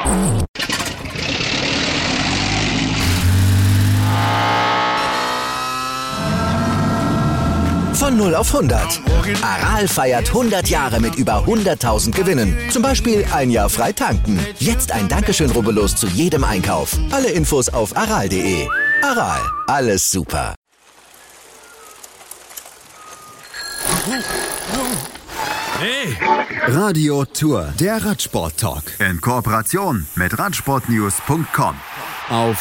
Von 0 auf 100. Aral feiert 100 Jahre mit über 100.000 Gewinnen. Zum Beispiel ein Jahr frei tanken. Jetzt ein Dankeschön, rubbellos zu jedem Einkauf. Alle Infos auf aral.de. Aral, alles super. Hey! Radio Tour, der Radsport-Talk. In Kooperation mit Radsportnews.com. Auf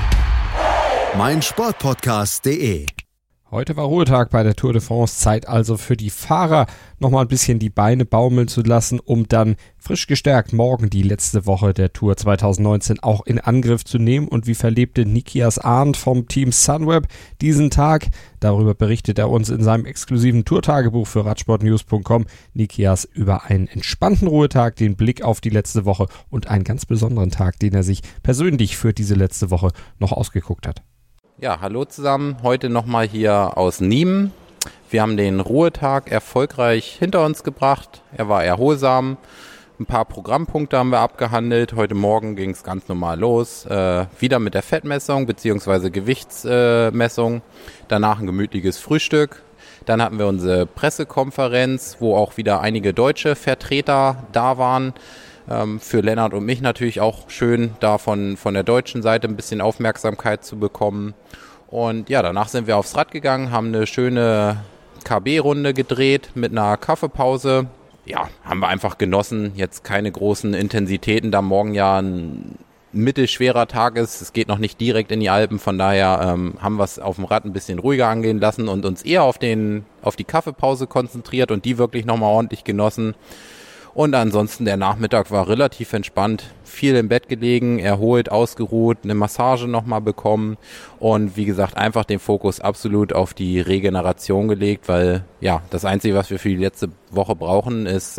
meinsportpodcast.de. Heute war Ruhetag bei der Tour de France. Zeit also für die Fahrer, nochmal ein bisschen die Beine baumeln zu lassen, um dann frisch gestärkt morgen die letzte Woche der Tour 2019 auch in Angriff zu nehmen. Und wie verlebte Nikias Arndt vom Team Sunweb diesen Tag? Darüber berichtet er uns in seinem exklusiven Tourtagebuch für Radsportnews.com. Nikias über einen entspannten Ruhetag, den Blick auf die letzte Woche und einen ganz besonderen Tag, den er sich persönlich für diese letzte Woche noch ausgeguckt hat. Ja, hallo zusammen. Heute nochmal hier aus Nîmes. Wir haben den Ruhetag erfolgreich hinter uns gebracht. Er war erholsam. Ein paar Programmpunkte haben wir abgehandelt. Heute Morgen ging es ganz normal los. Wieder mit der Fettmessung bzw. Gewichtsmessung. Danach ein gemütliches Frühstück. Dann hatten wir unsere Pressekonferenz, wo auch wieder einige deutsche Vertreter da waren. Für Lennart und mich natürlich auch schön, da von der deutschen Seite ein bisschen Aufmerksamkeit zu bekommen. Und ja, danach sind wir aufs Rad gegangen, haben eine schöne KB-Runde gedreht mit einer Kaffeepause. Ja, haben wir einfach genossen. Jetzt keine großen Intensitäten, da morgen ja ein mittelschwerer Tag ist. Es geht noch nicht direkt in die Alpen, von daher haben wir es auf dem Rad ein bisschen ruhiger angehen lassen und uns eher auf die Kaffeepause konzentriert und die wirklich nochmal ordentlich genossen. Und ansonsten der Nachmittag war relativ entspannt, viel im Bett gelegen, erholt, ausgeruht, eine Massage nochmal bekommen und wie gesagt einfach den Fokus absolut auf die Regeneration gelegt, weil ja das Einzige, was wir für die letzte Woche brauchen, ist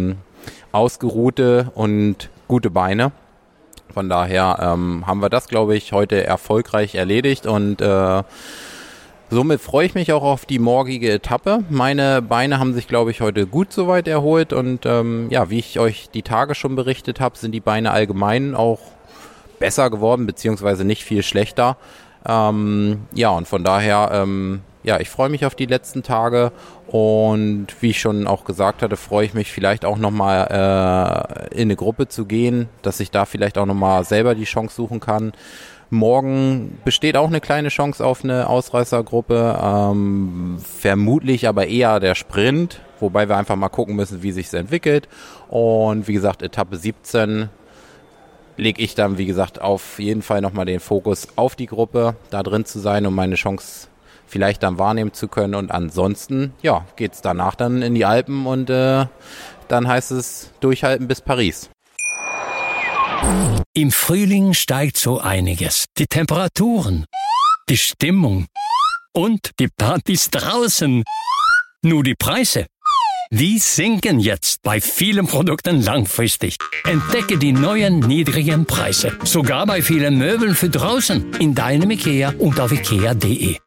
ausgeruhte und gute Beine. Von daher haben wir das, glaube ich, heute erfolgreich erledigt und somit freue ich mich auch auf die morgige Etappe. Meine Beine haben sich, glaube ich, heute gut soweit erholt und ja, wie ich euch die Tage schon berichtet habe, sind die Beine allgemein auch besser geworden, beziehungsweise nicht viel schlechter. Ja, und von daher, ja, ich freue mich auf die letzten Tage und wie ich schon auch gesagt hatte, freue ich mich vielleicht auch nochmal in eine Gruppe zu gehen, dass ich da vielleicht auch nochmal selber die Chance suchen kann. Morgen besteht auch eine kleine Chance auf eine Ausreißergruppe, vermutlich aber eher der Sprint, wobei wir einfach mal gucken müssen, wie sich es entwickelt. Und wie gesagt, Etappe 17 lege ich dann, wie gesagt, auf jeden Fall nochmal den Fokus auf die Gruppe, da drin zu sein, um meine Chance vielleicht dann wahrnehmen zu können. Und ansonsten, ja, geht's danach dann in die Alpen und dann heißt es durchhalten bis Paris. Im Frühling steigt so einiges. Die Temperaturen, die Stimmung und die Partys draußen. Nur die Preise, die sinken jetzt bei vielen Produkten langfristig. Entdecke die neuen niedrigen Preise. Sogar bei vielen Möbeln für draußen. In deinem IKEA und auf ikea.de.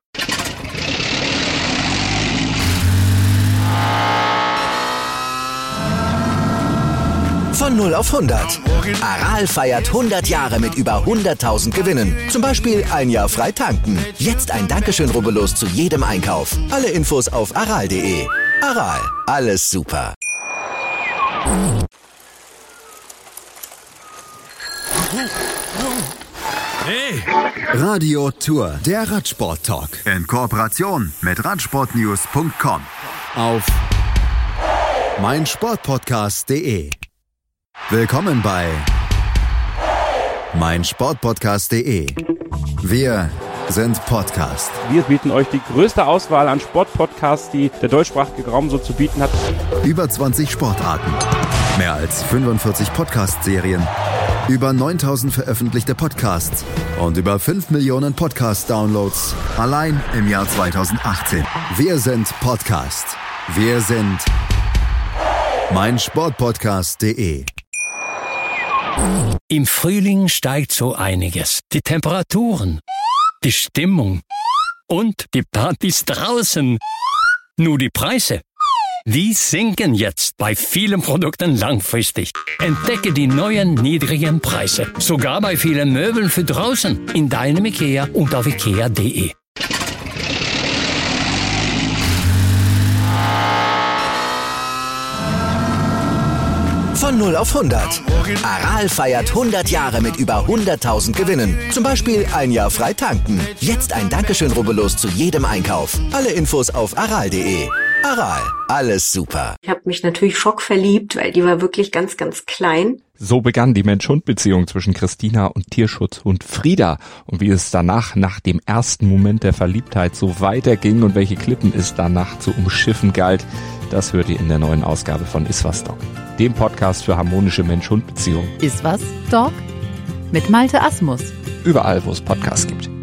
Von 0 auf 100. Aral feiert 100 Jahre mit über 100.000 Gewinnen. Zum Beispiel ein Jahr frei tanken. Jetzt ein Dankeschön, rubbellos zu jedem Einkauf. Alle Infos auf aral.de. Aral, alles super. Hey! Radio Tour, der Radsport-Talk. In Kooperation mit Radsportnews.com. Auf meinsportpodcast.de. Willkommen bei meinsportpodcast.de. Wir sind Podcast. Wir bieten euch die größte Auswahl an Sportpodcasts, die der deutschsprachige Raum so zu bieten hat. Über 20 Sportarten, mehr als 45 Podcast-Serien, über 9000 veröffentlichte Podcasts und über 5 Millionen Podcast-Downloads allein im Jahr 2018. Wir sind Podcast. Wir sind meinsportpodcast.de. Im Frühling steigt so einiges. Die Temperaturen, die Stimmung und die Partys draußen. Nur die Preise, Die sinken jetzt bei vielen Produkten langfristig. Entdecke die neuen niedrigen Preise. Sogar bei vielen Möbeln für draußen. In deinem IKEA und auf ikea.de. Von 0 auf 100. Aral feiert 100 Jahre mit über 100.000 Gewinnen. Zum Beispiel ein Jahr frei tanken. Jetzt ein Dankeschön, rubbellos zu jedem Einkauf. Alle Infos auf aral.de. Aral, alles super. Ich habe mich natürlich schockverliebt, weil die war wirklich ganz, ganz klein. So begann die Mensch-Hund-Beziehung zwischen Christina und Tierschutzhund Frieda. Und wie es danach, nach dem ersten Moment der Verliebtheit, so weiterging und welche Klippen es danach zu umschiffen galt, das hört ihr in der neuen Ausgabe von Iswas Dog, dem Podcast für harmonische Mensch-Hund-Beziehungen. Iswas Dog? Mit Malte Asmus. Überall, wo es Podcasts gibt.